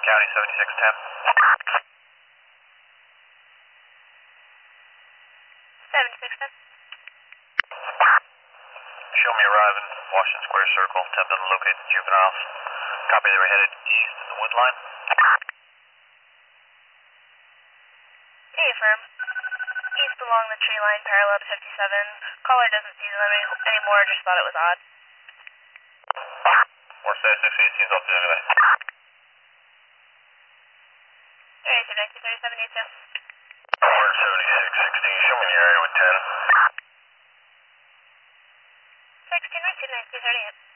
County 7610. 7610. Show me arriving Washington Square Circle, attempting to locate the juveniles. Copy, they were headed east of the wood line. Hey, firm. East along the tree line parallel to 57. Caller doesn't see them anymore, just thought it was odd. Or say 618's up there anyway. Area 1937 needs you. Or 7616, show me the area with 10. 1619, 1938.